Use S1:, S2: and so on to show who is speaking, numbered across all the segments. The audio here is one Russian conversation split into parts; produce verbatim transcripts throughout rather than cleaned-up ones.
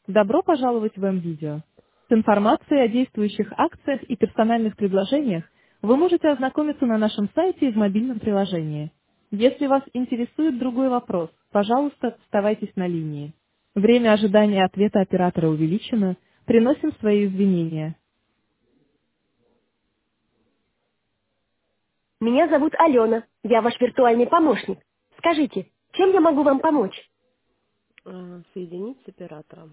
S1: Добро пожаловать в М-Видео. С информацией о действующих акциях и персональных предложениях вы можете ознакомиться на нашем сайте и в мобильном приложении. Если вас интересует другой вопрос, пожалуйста, оставайтесь на линии. Время ожидания ответа оператора увеличено. Приносим свои извинения. Меня зовут Алена. Я ваш виртуальный помощник. Скажите, чем я могу вам помочь?
S2: А, Соединить с оператором.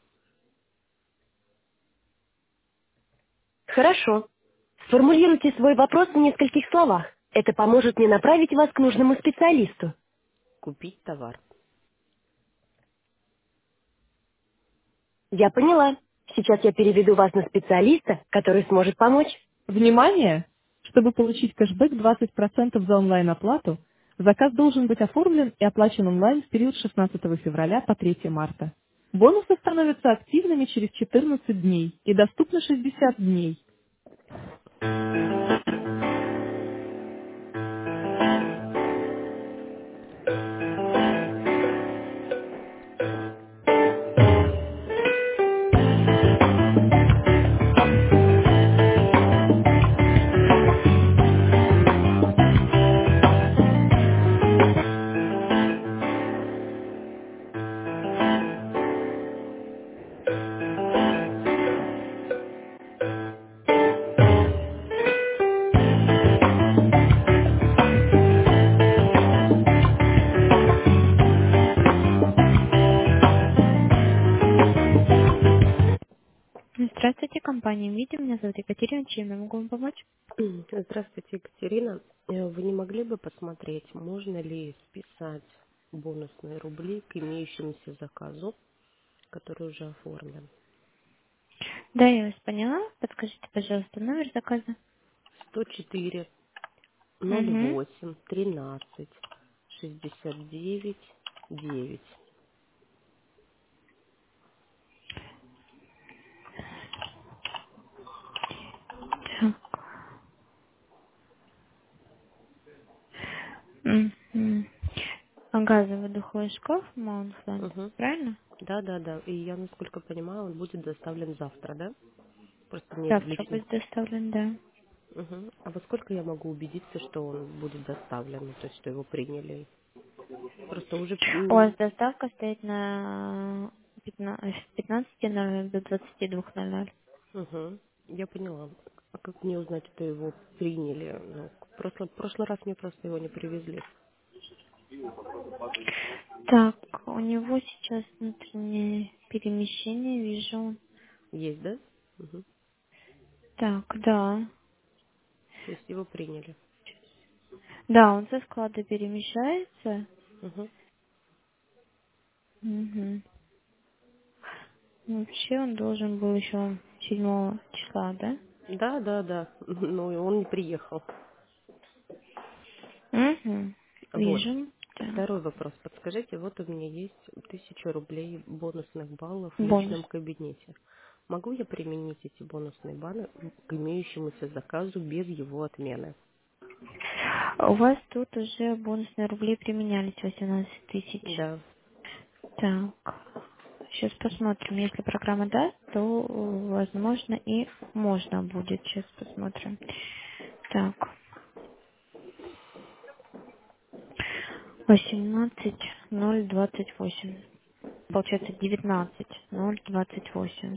S1: Хорошо. Сформулируйте свой вопрос в нескольких словах. Это поможет мне направить вас к нужному специалисту.
S2: Купить товар.
S1: Я поняла. Сейчас я переведу вас на специалиста, который сможет помочь. Внимание! Чтобы получить кэшбэк двадцать процентов за онлайн-оплату, заказ должен быть оформлен и оплачен онлайн в период с шестнадцатого февраля по третьего марта. Бонусы становятся активными через четырнадцать дней и доступны шестьдесят дней. Здравствуйте, компания «Видим». Меня зовут Екатерина. Чем я могу вам помочь?
S2: Здравствуйте, Екатерина. Э, Вы не могли бы посмотреть, можно ли списать бонусные рубли к имеющемуся заказу, который уже оформлен?
S1: Да, я вас поняла. Подскажите, пожалуйста, номер заказа.
S2: сто четыре ноль
S1: Угу.
S2: восемь тринадцать шестьдесят девять девять.
S1: Мгм. Газовый духовой шкаф Маунтленд,
S2: Угу.
S1: правильно?
S2: Да, да, да. И я, насколько понимаю, он будет доставлен завтра, да? Просто мне
S1: Завтра
S2: лично.
S1: будет доставлен, да.
S2: Угу. А во сколько я могу убедиться, что он будет доставлен, то есть что его приняли? Просто уже...
S1: У вас
S2: м,
S1: доставка стоит на пятнадцать с пятнадцати ноль ноль до двадцати двух ноль ноль.
S2: Угу. Я поняла. А как мне узнать, что его приняли? Ну, в прошлый, прошлый раз мне просто его не привезли.
S1: Так, у него сейчас внутреннее перемещение, вижу.
S2: Есть, да? Угу.
S1: Так, да.
S2: То есть его приняли.
S1: Да, он со склада перемещается.
S2: Угу.
S1: Угу. Вообще он должен был еще седьмого числа, да?
S2: Да, да, да. Но и он не приехал.
S1: Угу.
S2: Вот.
S1: Вижу. Да.
S2: Второй вопрос. Подскажите, вот у меня есть тысяча рублей бонусных баллов в
S1: Бонус.
S2: личном кабинете. Могу я применить эти бонусные баллы к имеющемуся заказу без его отмены?
S1: У вас тут уже бонусные рубли применялись восемнадцать тысяч.
S2: Да.
S1: Так, сейчас посмотрим. Если программа даст, то, э, возможно, и можно будет. Сейчас посмотрим. Так, восемнадцать ноль двадцать восемь. Получается девятнадцать ноль двадцать восемь.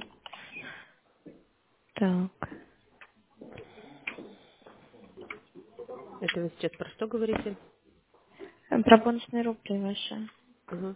S1: Так,
S2: Это вы сейчас про что говорите?
S1: Э, про бонусные рубли ваши.
S2: Угу.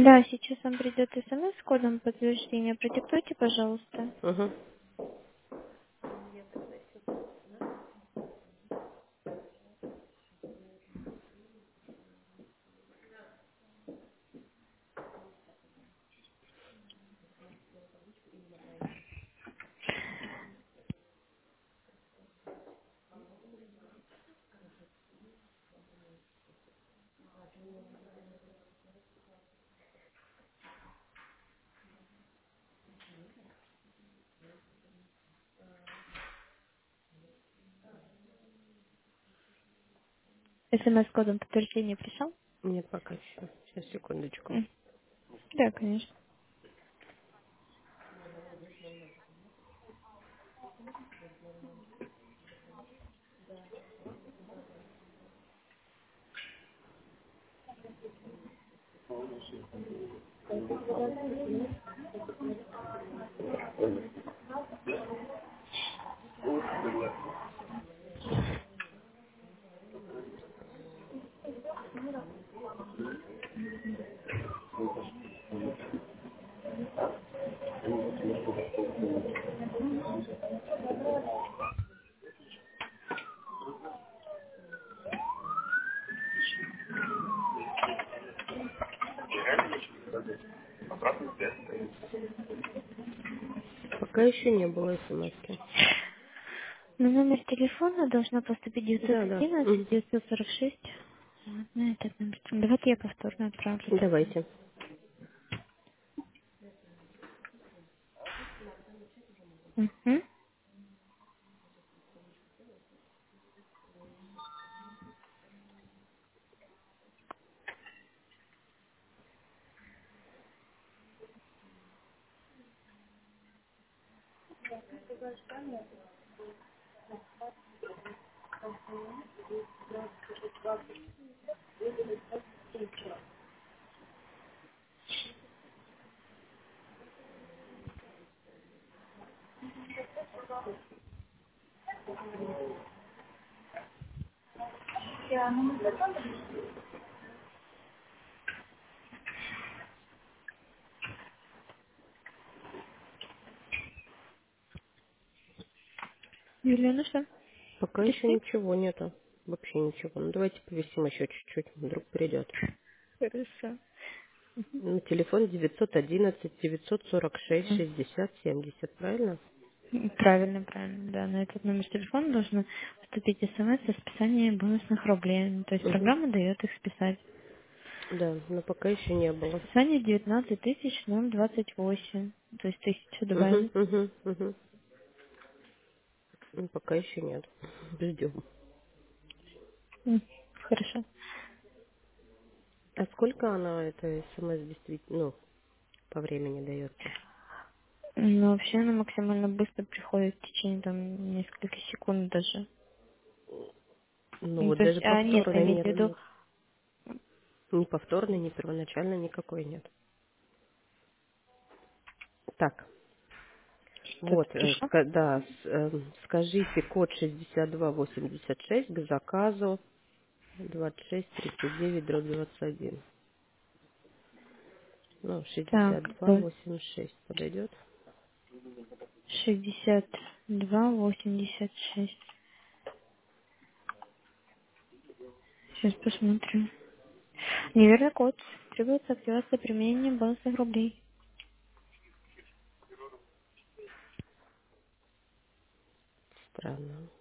S1: Да, сейчас вам придет смс с кодом подтверждения. Продиктуйте, пожалуйста.
S2: Угу.
S1: смс с кодом подтверждения пришел?
S2: Нет, пока еще. Сейчас, секундочку.
S1: М, Да, конечно.
S2: Пока еще не было смс-ки.
S1: На номер телефона должна поступить девятьсот
S2: Да, да.
S1: одиннадцать
S2: Мгм.
S1: девятьсот сорок шесть. Вот на этот номер. Давайте я повторно отправлю тогда.
S2: Давайте.
S1: Угу. Юлия, ну что,
S2: Пока еще
S1: пришли?
S2: ничего нету. Вообще ничего. Ну, давайте повисим еще чуть-чуть. Вдруг придет.
S1: Хорошо.
S2: Ну, телефон девятьсот одиннадцать девятьсот сорок шесть
S1: М,
S2: шестьдесят семьдесят, правильно?
S1: Правильно, правильно, да. На этот номер телефона должно поступить смс о списании бонусных рублей. Ну, То есть
S2: Угу.
S1: программа дает их списать.
S2: Да, но пока еще не было.
S1: Списание девятнадцать тысяч ноль двадцать восемь. То есть тысячу
S2: Угу,
S1: добавили.
S2: угу, угу. Ну, пока еще нет. Ждем.
S1: М, Хорошо.
S2: А сколько она, это смс действительно, ну, по времени дается?
S1: Ну, вообще она максимально быстро приходит в течение там нескольких секунд даже.
S2: Ну,
S1: Ну,
S2: вот
S1: то есть,
S2: даже
S1: а, нет,
S2: повторной ни,
S1: имеется в виду,
S2: нет. Ни повторной, ни первоначально никакой нет. Так,
S1: что-то
S2: вот, э,
S1: пришло.
S2: ска- да, с- эм, скажите код шестьдесят два восемьдесят шесть к заказу двадцать шесть тридцать девять дробь двадцать один. Ну,
S1: Так,
S2: шестьдесят два
S1: вот,
S2: восемьдесят шесть подойдет.
S1: шестьдесят два восемьдесят шесть. Сейчас посмотрим. Неверный код. Требуется активация применения бонусных рублей.
S2: Странно.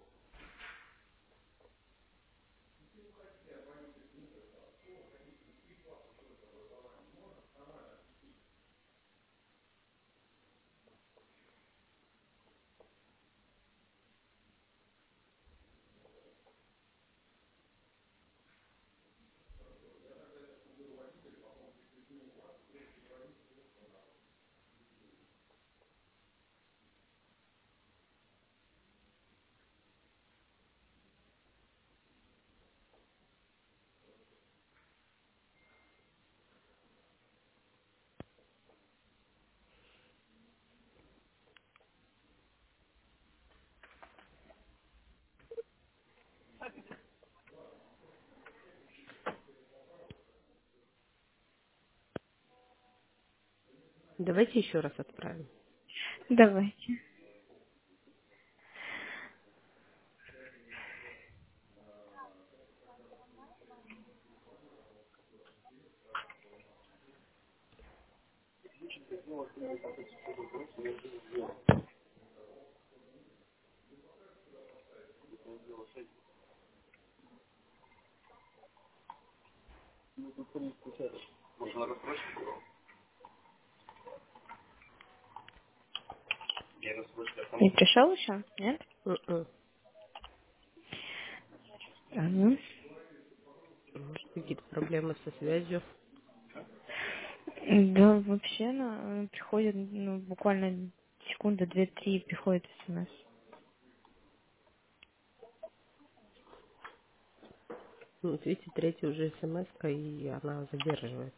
S2: Давайте еще раз отправим.
S1: Давайте. Не пришел еще? Нет?
S2: М-м.
S1: Ага.
S2: Может, какие-то проблемы со связью.
S1: Да, вообще, ну, приходит, ну, буквально секунды две-три приходит смс.
S2: Ну, вот видите, третья уже смс и она задерживается.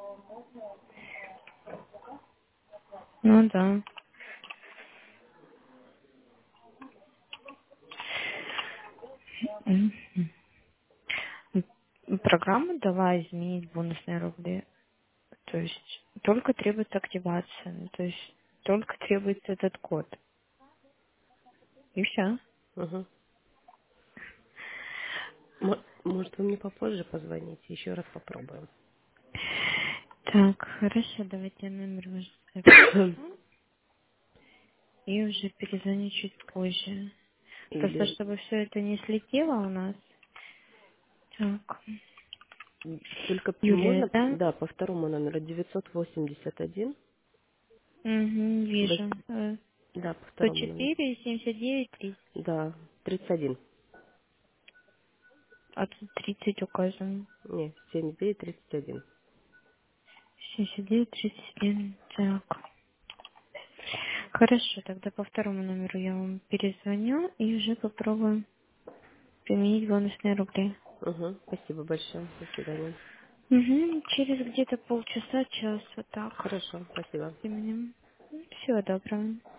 S1: Ну да. Мгм. Программа дала изменить бонусные рубли. То есть только требуется активация. Ну, то есть только требуется этот код. И все.
S2: Угу. Может, вы мне попозже позвоните? Еще раз попробуем.
S1: Так, хорошо, давайте я номер ваш запишу. И уже перезвоню чуть позже. Просто
S2: Или
S1: чтобы все это не слетело у нас. Так.
S2: только
S1: Юлия,
S2: можно,
S1: да?
S2: да, по второму номеру девятьсот восемьдесят один.
S1: Угу,
S2: Вось-
S1: вижу. Э,
S2: Да, по
S1: сто
S2: второму номеру.
S1: четыре семьдесят девять тридцать.
S2: Да, тридцать один.
S1: А тут тридцать указано.
S2: Не, семьдесят девять тридцать один.
S1: семьдесят девять тридцать один. Так. Хорошо, тогда по второму номеру я вам перезвоню и уже попробуем применить бонусные рубли.
S2: Угу, спасибо большое. До свидания.
S1: Угу, через где-то полчаса, час, вот так.
S2: Хорошо, спасибо.
S1: Временем. Всего доброго.